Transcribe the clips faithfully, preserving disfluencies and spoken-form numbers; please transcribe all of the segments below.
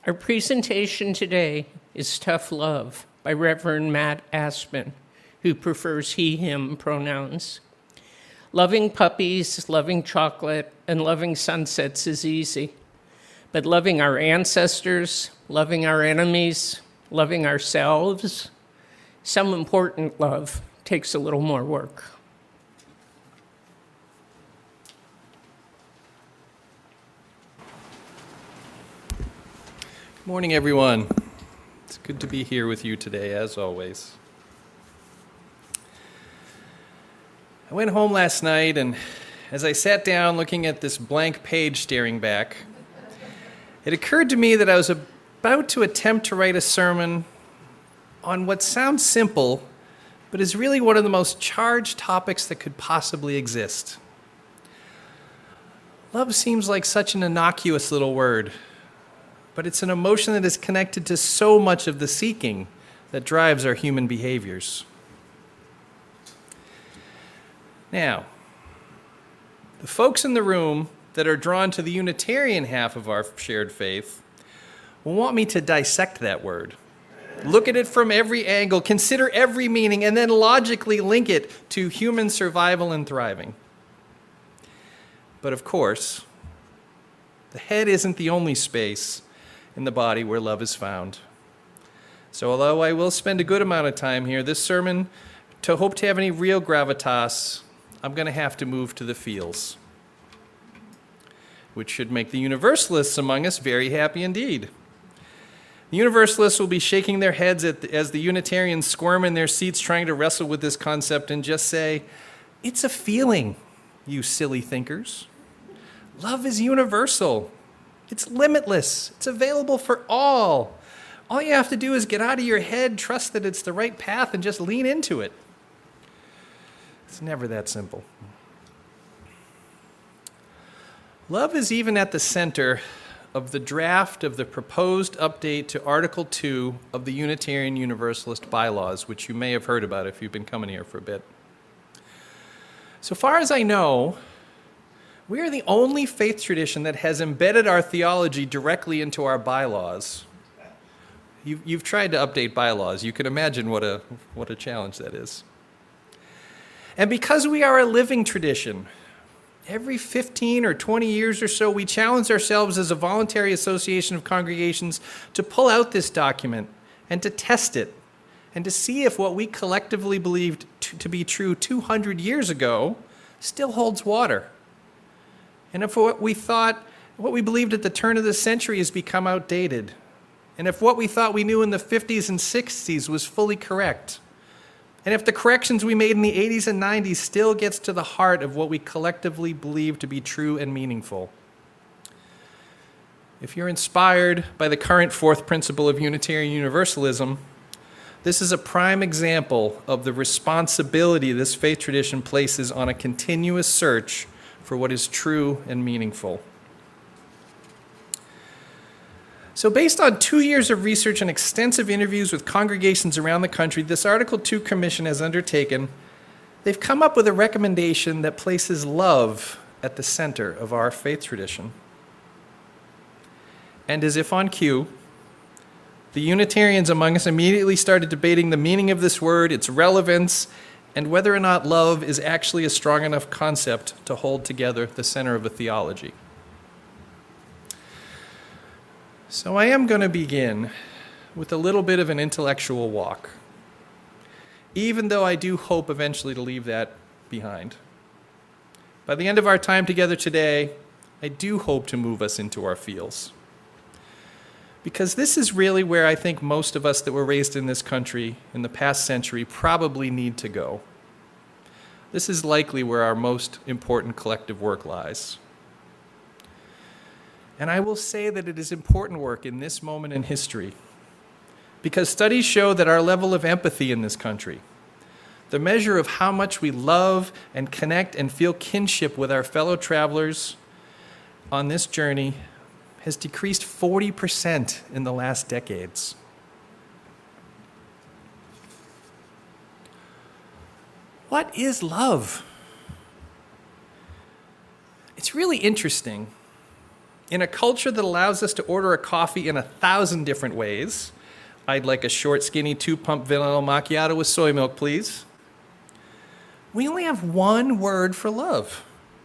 Our presentation today is Tough Love by Reverend Matt Aspen, who prefers he, him pronouns. Loving puppies, loving chocolate, and loving sunsets is easy. But loving our ancestors, loving our enemies, loving ourselves, some important love takes a little more work. Good morning, everyone. It's good to be here with you today, as always. I went home last night, and as I sat down looking at this blank page staring back, it occurred to me that I was about to attempt to write a sermon on what sounds simple, but is really one of the most charged topics that could possibly exist. Love seems like such an innocuous little word, but it's an emotion that is connected to so much of the seeking that drives our human behaviors. Now, the folks in the room that are drawn to the Unitarian half of our shared faith will want me to dissect that word, look at it from every angle, consider every meaning, and then logically link it to human survival and thriving. But of course, the head isn't the only space in the body where love is found. So although I will spend a good amount of time here, this sermon, to hope to have any real gravitas, I'm going to have to move to the feels, which should make the universalists among us very happy indeed. The universalists will be shaking their heads at the, as the Unitarians squirm in their seats trying to wrestle with this concept and just say, it's a feeling, you silly thinkers. Love is universal. It's limitless. It's available for all. All you have to do is get out of your head, trust that it's the right path, and just lean into it. It's never that simple. Love is even at the center of the draft of the proposed update to Article two of the Unitarian Universalist bylaws, which you may have heard about if you've been coming here for a bit. So far as I know, we are the only faith tradition that has embedded our theology directly into our bylaws. You've, you've tried to update bylaws. You can imagine what a, what a challenge that is. And because we are a living tradition, every fifteen or twenty years or so, we challenge ourselves as a voluntary association of congregations to pull out this document and to test it and to see if what we collectively believed to, to be true two hundred years ago still holds water. And if what we thought, what we believed at the turn of the century has become outdated, and if what we thought we knew in the fifties and sixties was fully correct, and if the corrections we made in the eighties and nineties still gets to the heart of what we collectively believe to be true and meaningful. If you're inspired by the current fourth principle of Unitarian Universalism, this is a prime example of the responsibility this faith tradition places on a continuous search for what is true and meaningful. So based on two years of research and extensive interviews with congregations around the country, this Article two Commission has undertaken, they've come up with a recommendation that places love at the center of our faith tradition. And as if on cue, the Unitarians among us immediately started debating the meaning of this word, its relevance, and whether or not love is actually a strong enough concept to hold together the center of a theology. So I am going to begin with a little bit of an intellectual walk, even though I do hope eventually to leave that behind. By the end of our time together today, I do hope to move us into our feels. Because this is really where I think most of us that were raised in this country in the past century probably need to go. This is likely where our most important collective work lies. And I will say that it is important work in this moment in history, because studies show that our level of empathy in this country, the measure of how much we love and connect and feel kinship with our fellow travelers on this journey, has decreased forty percent in the last decades. What is love? It's really interesting In a culture that allows us to order a coffee in a thousand different ways, I'd like a short, skinny, two-pump vanilla macchiato with soy milk, please. We only have one word for love.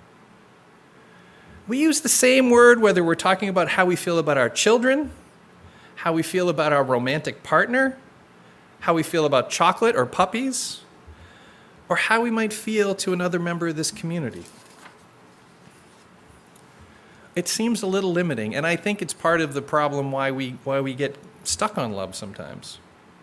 We use the same word whether we're talking about how we feel about our children, how we feel about our romantic partner, how we feel about chocolate or puppies, or how we might feel to another member of this community. It seems a little limiting, and I think it's part of the problem why we, why we get stuck on love sometimes.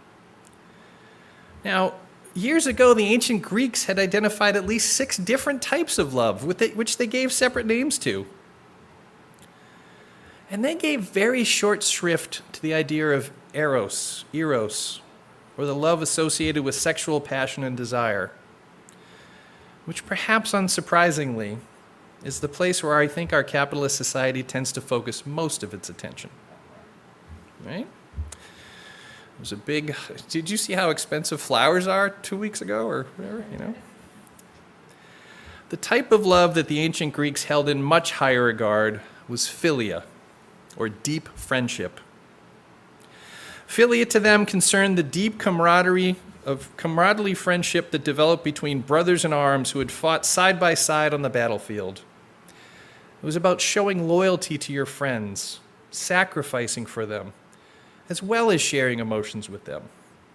Now, years ago, the ancient Greeks had identified at least six different types of love, which they gave separate names to. And they gave very short shrift to the idea of eros, eros, or the love associated with sexual passion and desire, which perhaps unsurprisingly is the place where I think our capitalist society tends to focus most of its attention. Right? It was a big, did you see how expensive flowers are two weeks ago or whatever, you know? The type of love that the ancient Greeks held in much higher regard was philia, or deep friendship. Philia to them concerned the deep camaraderie of camaraderie friendship that developed between brothers in arms who had fought side by side on the battlefield. It was about showing loyalty to your friends, sacrificing for them, as well as sharing emotions with them.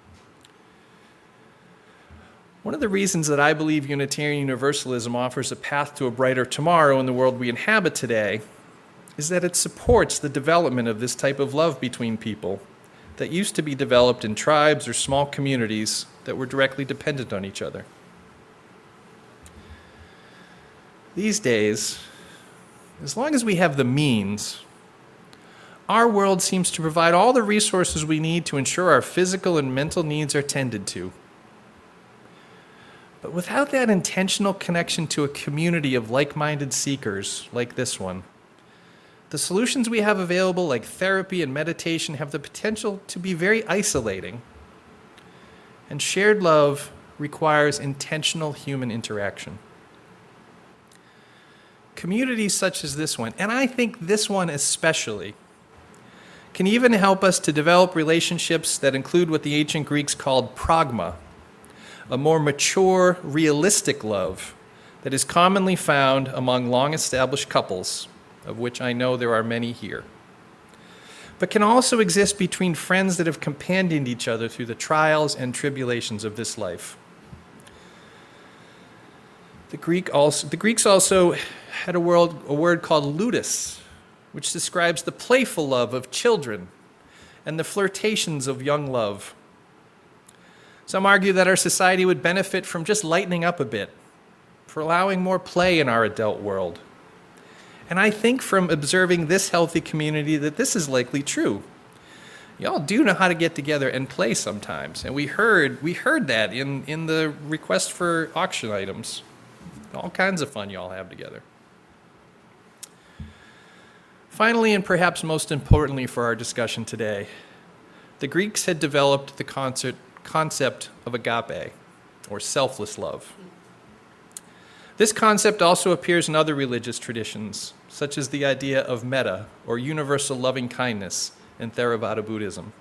One of the reasons that I believe Unitarian Universalism offers a path to a brighter tomorrow in the world we inhabit today is that it supports the development of this type of love between people that used to be developed in tribes or small communities that were directly dependent on each other. These days, as long as we have the means, our world seems to provide all the resources we need to ensure our physical and mental needs are tended to. But without that intentional connection to a community of like-minded seekers like this one, the solutions we have available, like therapy and meditation, have the potential to be very isolating. And shared love requires intentional human interaction. Communities such as this one, and I think this one especially, can even help us to develop relationships that include what the ancient Greeks called pragma, a more mature, realistic love that is commonly found among long-established couples, of which I know there are many here, but can also exist between friends that have companioned each other through the trials and tribulations of this life. The, Greek also, the Greeks also had a, world, a word called ludus, which describes the playful love of children and the flirtations of young love. Some argue that our society would benefit from just lightening up a bit, for allowing more play in our adult world. And I think from observing this healthy community that this is likely true. Y'all do know how to get together and play sometimes. And we heard we heard that in, in the request for auction items. All kinds of fun y'all have together. Finally, and perhaps most importantly for our discussion today, the Greeks had developed the concert, concept of agape, or selfless love. This concept also appears in other religious traditions, such as the idea of metta, or universal loving kindness, in Theravada Buddhism.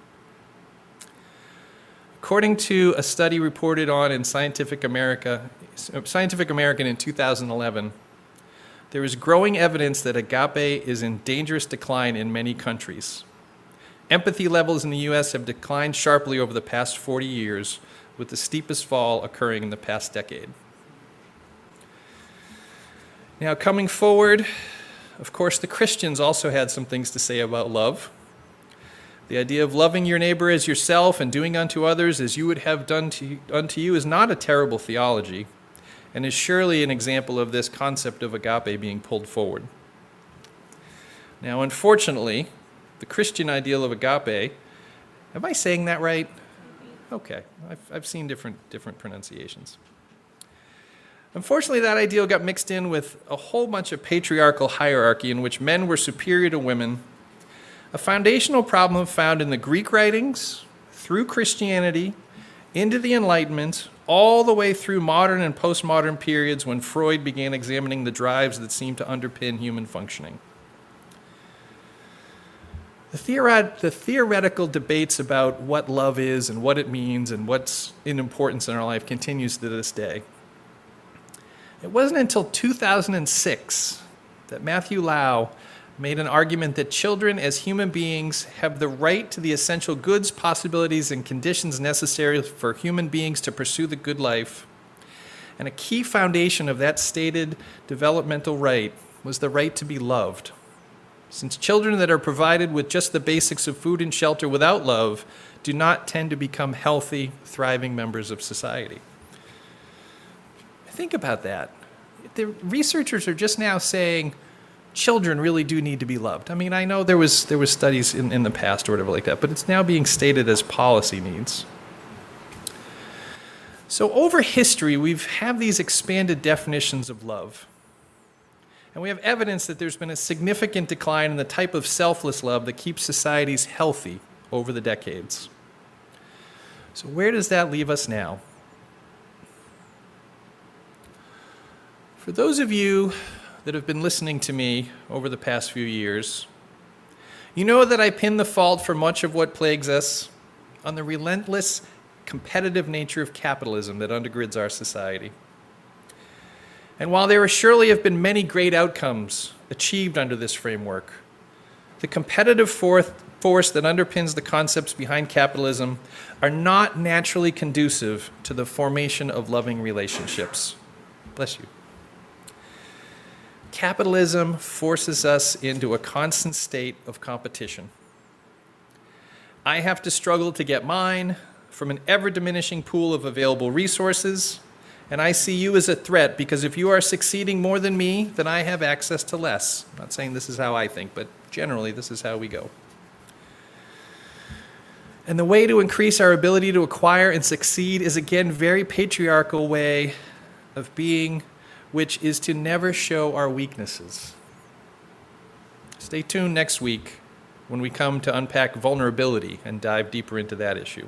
According to a study reported on in Scientific America, Scientific American in two thousand eleven, there is growing evidence that agape is in dangerous decline in many countries. Empathy levels in the U S have declined sharply over the past forty years, with the steepest fall occurring in the past decade. Now, coming forward, of course, the Christians also had some things to say about love. The idea of loving your neighbor as yourself and doing unto others as you would have done to, unto you is not a terrible theology, and is surely an example of this concept of agape being pulled forward. Now, unfortunately, the Christian ideal of agape, am I saying that right? Okay, I've, I've seen different, different pronunciations. Unfortunately, that ideal got mixed in with a whole bunch of patriarchal hierarchy in which men were superior to women, a foundational problem found in the Greek writings, through Christianity, into the Enlightenment, all the way through modern and postmodern periods when Freud began examining the drives that seem to underpin human functioning. The, theoret- the theoretical debates about what love is and what it means and what's in importance in our life continues to this day. It wasn't until two thousand six that Matthew Lau made an argument that children as human beings have the right to the essential goods, possibilities, and conditions necessary for human beings to pursue the good life. And a key foundation of that stated developmental right was the right to be loved. Since children that are provided with just the basics of food and shelter without love do not tend to become healthy, thriving members of society. Think about that. The researchers are just now saying children really do need to be loved. I mean, I know there was there was studies in, in the past or whatever like that, but it's now being stated as policy needs. So over history, we've had these expanded definitions of love. And we have evidence that there's been a significant decline in the type of selfless love that keeps societies healthy over the decades. So where does that leave us now? For those of you that have been listening to me over the past few years, you know that I pin the fault for much of what plagues us on the relentless competitive nature of capitalism that undergirds our society. And while there surely have been many great outcomes achieved under this framework, the competitive force that underpins the concepts behind capitalism are not naturally conducive to the formation of loving relationships. Bless you. Capitalism forces us into a constant state of competition. I have to struggle to get mine from an ever-diminishing pool of available resources, and I see you as a threat because if you are succeeding more than me, then I have access to less. I'm not saying this is how I think, but generally this is how we go. And the way to increase our ability to acquire and succeed is again very patriarchal way of being, which is to never show our weaknesses. Stay tuned next week when we come to unpack vulnerability and dive deeper into that issue.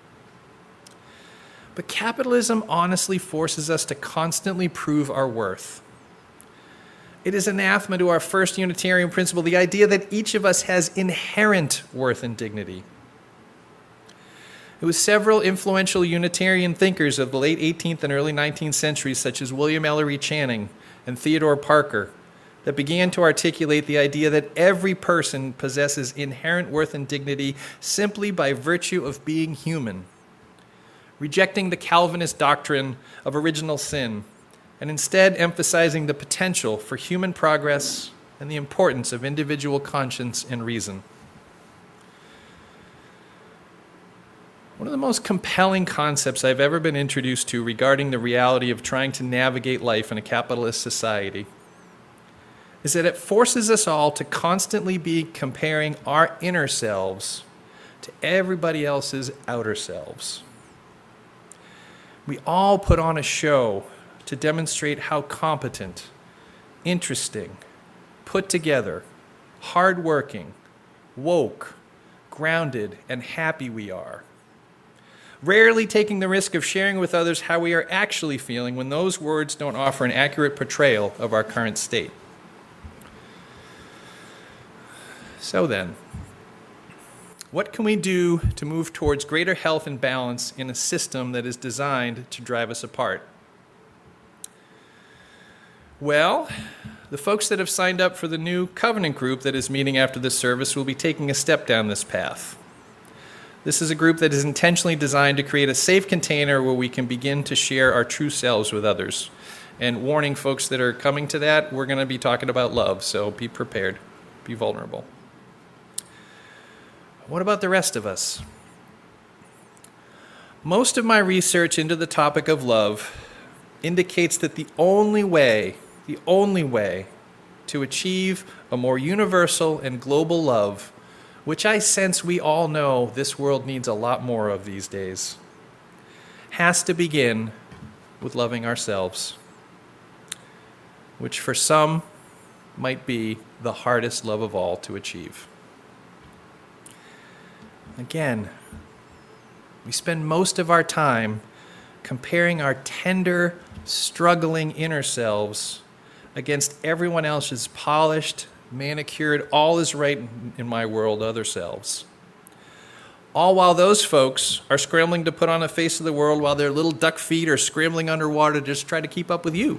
But capitalism honestly forces us to constantly prove our worth. It is anathema to our first Unitarian principle, the idea that each of us has inherent worth and dignity. It was several influential Unitarian thinkers of the late eighteenth and early nineteenth centuries, such as William Ellery Channing and Theodore Parker, that began to articulate the idea that every person possesses inherent worth and dignity simply by virtue of being human, rejecting the Calvinist doctrine of original sin, and instead emphasizing the potential for human progress and the importance of individual conscience and reason. One of the most compelling concepts I've ever been introduced to regarding the reality of trying to navigate life in a capitalist society is that it forces us all to constantly be comparing our inner selves to everybody else's outer selves. We all put on a show to demonstrate how competent, interesting, put together, hardworking, woke, grounded, and happy we are, rarely taking the risk of sharing with others how we are actually feeling when those words don't offer an accurate portrayal of our current state. So then, what can we do to move towards greater health and balance in a system that is designed to drive us apart? Well, the folks that have signed up for the new Covenant group that is meeting after this service will be taking a step down this path. This is a group that is intentionally designed to create a safe container where we can begin to share our true selves with others. And warning folks that are coming to that, we're going to be talking about love, so be prepared, be vulnerable. What about the rest of us? Most of my research into the topic of love indicates that the only way, the only way to achieve a more universal and global love, which I sense we all know this world needs a lot more of these days, has to begin with loving ourselves, which for some might be the hardest love of all to achieve. Again, we spend most of our time comparing our tender, struggling inner selves against everyone else's polished, manicured, all is right in my world, other selves. All while those folks are scrambling to put on a face of the world while their little duck feet are scrambling underwater to just try to keep up with you.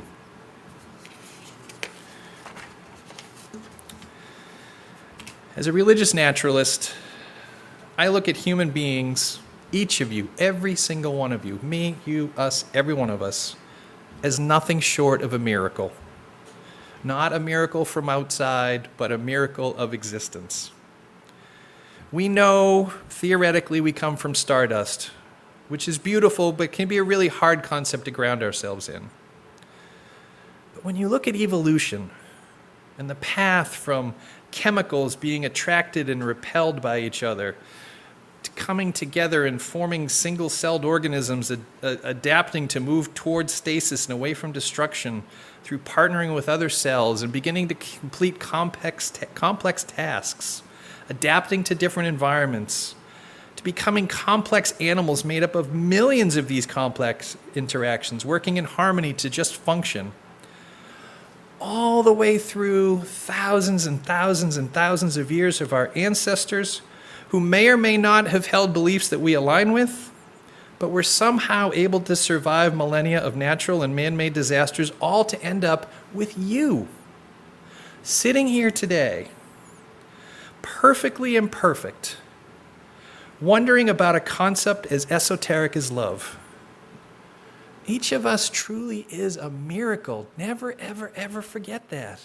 As a religious naturalist, I look at human beings, each of you, every single one of you, me, you, us, every one of us, as nothing short of a miracle. Not a miracle from outside, but a miracle of existence. We know, theoretically, we come from stardust, which is beautiful, but can be a really hard concept to ground ourselves in. But when you look at evolution and the path from chemicals being attracted and repelled by each other, to coming together and forming single-celled organisms, ad- uh, adapting to move towards stasis and away from destruction through partnering with other cells and beginning to complete complex, ta- complex tasks, adapting to different environments, to becoming complex animals made up of millions of these complex interactions, working in harmony to just function, all the way through thousands and thousands and thousands of years of our ancestors who may or may not have held beliefs that we align with, but were somehow able to survive millennia of natural and man-made disasters, all to end up with you, sitting here today, perfectly imperfect, wondering about a concept as esoteric as love. Each of us truly is a miracle. Never, ever, ever forget that.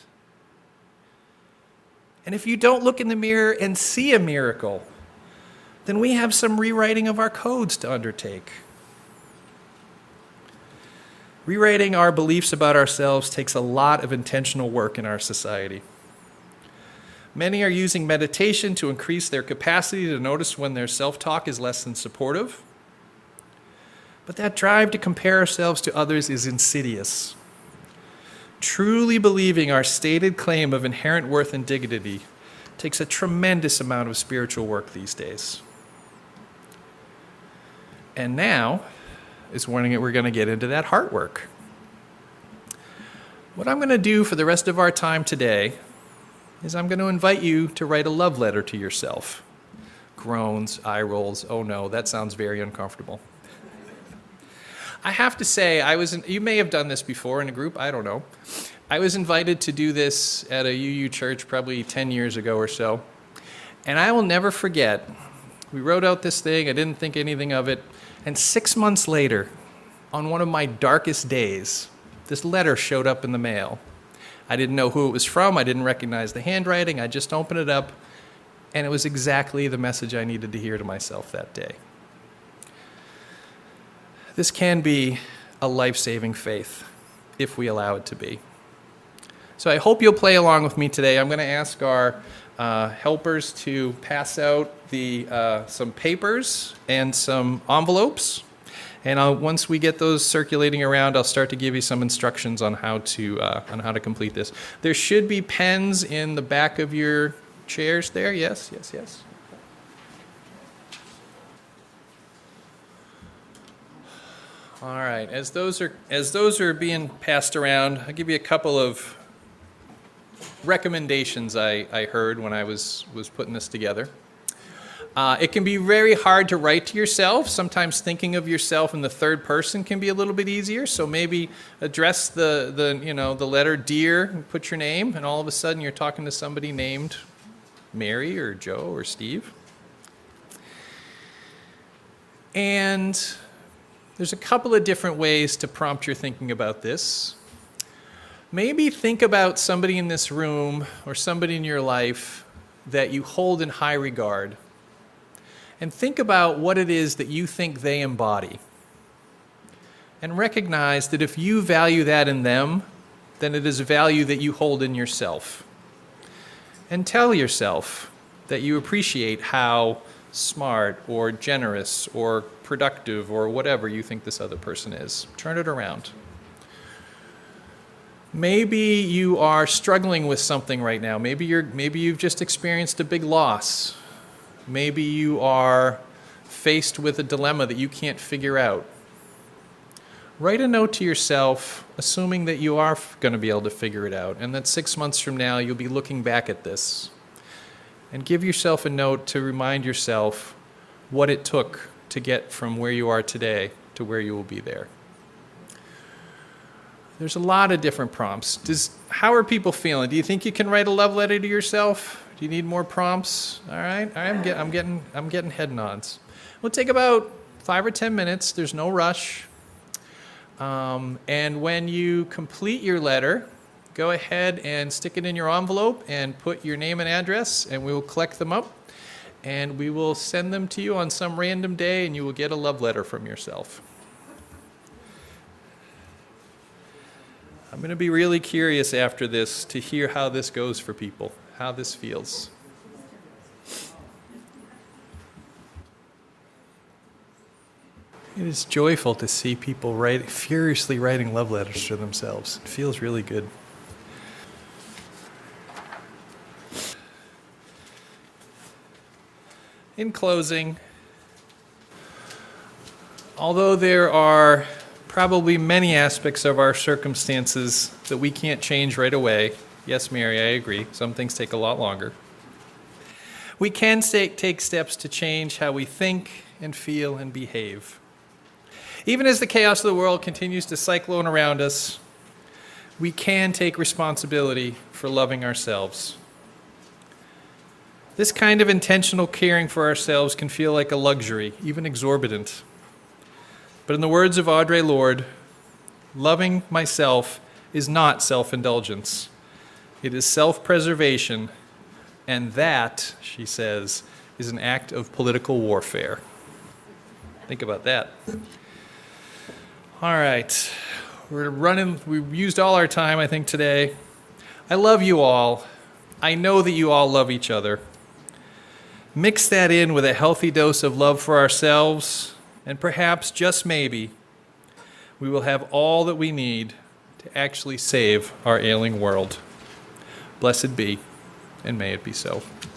And if you don't look in the mirror and see a miracle, then we have some rewriting of our codes to undertake. Rewriting our beliefs about ourselves takes a lot of intentional work in our society. Many are using meditation to increase their capacity to notice when their self-talk is less than supportive. But that drive to compare ourselves to others is insidious. Truly believing our stated claim of inherent worth and dignity takes a tremendous amount of spiritual work these days. And now is when we're going to get into that heart work. What I'm going to do for the rest of our time today is I'm going to invite you to write a love letter to yourself. Groans, eye rolls, oh no, that sounds very uncomfortable. I have to say, I was in, you may have done this before in a group, I don't know. I was invited to do this at a U U church probably ten years ago or so. And I will never forget, we wrote out this thing, I didn't think anything of it, and six months later, on one of my darkest days, this letter showed up in the mail. I didn't know who it was from, I didn't recognize the handwriting, I just opened it up, and it was exactly the message I needed to hear to myself that day. This can be a life-saving faith, if we allow it to be. So I hope you'll play along with me today. I'm going to ask our uh, helpers to pass out the uh, some papers and some envelopes. And I'll, once we get those circulating around, I'll start to give you some instructions on how to uh, on how to complete this. There should be pens in the back of your chairs there. Yes, yes, yes. All right, as those are as those are being passed around, I'll give you a couple of recommendations I, I heard when I was, was putting this together. Uh, it can be very hard to write to yourself. Sometimes thinking of yourself in the third person can be a little bit easier. So maybe address the, the you know the letter dear and put your name, and all of a sudden you're talking to somebody named Mary or Joe or Steve. And there's a couple of different ways to prompt your thinking about this. Maybe think about somebody in this room or somebody in your life that you hold in high regard. And think about what it is that you think they embody. And recognize that if you value that in them, then it is a value that you hold in yourself. And tell yourself that you appreciate how smart or generous or productive or whatever you think this other person is. Turn it around. Maybe you are struggling with something right now. Maybe you're maybe you've just experienced a big loss. Maybe you are faced with a dilemma that you can't figure out. write a note to yourself, assuming that you are going to be able to figure it out, and that six months from now you'll be looking back at this. And give yourself a note to remind yourself what it took to get from where you are today to where you will be there. There's a lot of different prompts. Does, how are people feeling? Do you think you can write a love letter to yourself? Do you need more prompts? All right, all right I'm, get, I'm, getting, I'm getting head nods. We'll take about five or ten minutes. There's no rush. Um, and when you complete your letter, go ahead and stick it in your envelope and put your name and address, and we will collect them up. And we will send them to you on some random day, and you will get a love letter from yourself. I'm going to be really curious after this to hear how this goes for people, how this feels. It is joyful to see people write, furiously writing love letters to themselves. It feels really good. In closing, although there are probably many aspects of our circumstances that we can't change right away, yes, Mary, I agree, some things take a lot longer, we can take steps to change how we think and feel and behave. Even as the chaos of the world continues to cyclone around us, we can take responsibility for loving ourselves. This kind of intentional caring for ourselves can feel like a luxury, even exorbitant. But in the words of Audre Lorde, loving myself is not self-indulgence. It is self-preservation, and that, she says, is an act of political warfare. Think about that. All right, we're running, we've used all our time, I think, today. I love you all. I know that you all love each other. Mix that in with a healthy dose of love for ourselves, and perhaps, just maybe, we will have all that we need to actually save our ailing world. Blessed be, and may it be so.